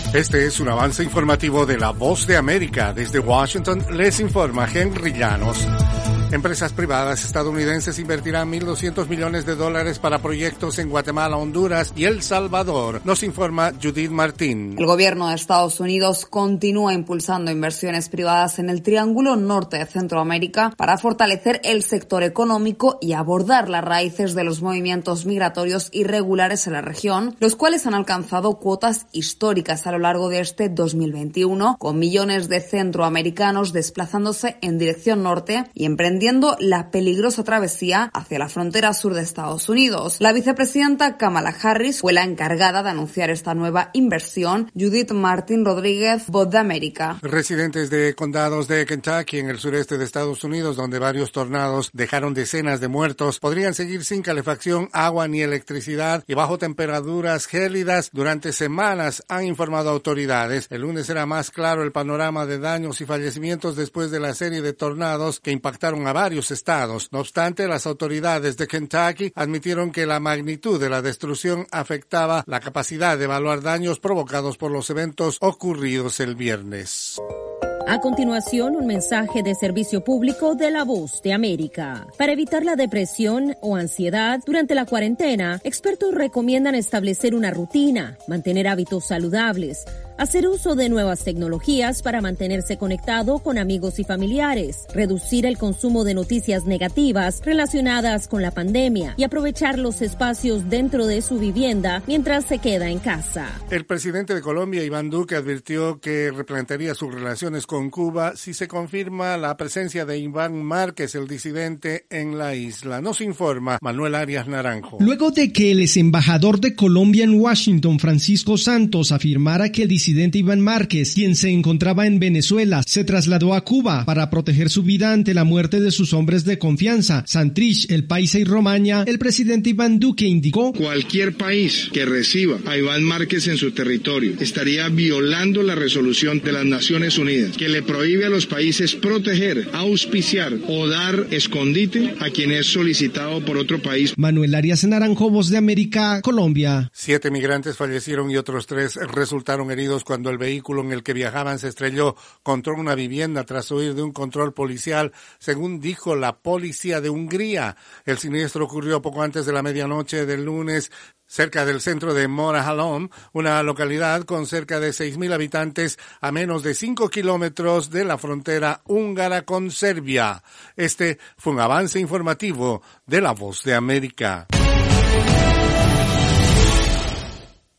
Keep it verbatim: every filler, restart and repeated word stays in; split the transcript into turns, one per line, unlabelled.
Este es un avance informativo de La Voz de América. Desde Washington les informa Henry Llanos. Empresas privadas estadounidenses invertirán mil doscientos millones de dólares para proyectos en Guatemala, Honduras y El Salvador. Nos informa Judith Martín.
El gobierno de Estados Unidos continúa impulsando inversiones privadas en el Triángulo Norte de Centroamérica para fortalecer el sector económico y abordar las raíces de los movimientos migratorios irregulares en la región, los cuales han alcanzado cuotas históricas a lo largo de este dos mil veintiuno, con millones de centroamericanos desplazándose en dirección norte y emprendiendo la peligrosa travesía hacia la frontera sur de Estados Unidos. La vicepresidenta Kamala Harris fue la encargada de anunciar esta nueva inversión. Judith Martín Rodríguez, Voz de América.
Residentes de condados de Kentucky, en el sureste de Estados Unidos, donde varios tornados dejaron decenas de muertos, podrían seguir sin calefacción, agua ni electricidad y bajo temperaturas gélidas durante semanas, han informado autoridades. El lunes será más claro el panorama de daños y fallecimientos después de la serie de tornados que impactaron a varios estados. No obstante, las autoridades de Kentucky admitieron que la magnitud de la destrucción afectaba la capacidad de evaluar daños provocados por los eventos ocurridos el viernes.
A continuación, un mensaje de servicio público de La Voz de América. Para evitar la depresión o ansiedad durante la cuarentena, expertos recomiendan establecer una rutina, mantener hábitos saludables, hacer uso de nuevas tecnologías para mantenerse conectado con amigos y familiares, reducir el consumo de noticias negativas relacionadas con la pandemia y aprovechar los espacios dentro de su vivienda mientras se queda en casa.
El presidente de Colombia, Iván Duque, advirtió que replantearía sus relaciones con con Cuba si se confirma la presencia de Iván Márquez, el disidente, en la isla. Nos informa Manuel Arias Naranjo.
Luego de que el ex embajador de Colombia en Washington, Francisco Santos, afirmara que el disidente Iván Márquez, quien se encontraba en Venezuela, se trasladó a Cuba para proteger su vida ante la muerte de sus hombres de confianza, Santrich, El Paisa y Romaña, el presidente Iván Duque indicó:
cualquier país que reciba a Iván Márquez en su territorio estaría violando la resolución de las Naciones Unidas, que le prohíbe a los países proteger, auspiciar o dar escondite a quien es solicitado por otro país.
Manuel Arias Naranjo, Voz de América, Colombia.
Siete migrantes fallecieron y otros tres resultaron heridos cuando el vehículo en el que viajaban se estrelló contra una vivienda tras huir de un control policial, según dijo la policía de Hungría. El siniestro ocurrió poco antes de la medianoche del lunes, cerca del centro de Mórahalom, una localidad con cerca de seis mil habitantes a menos de cinco kilómetros de la frontera húngara con Serbia. Este fue un avance informativo de La Voz de América.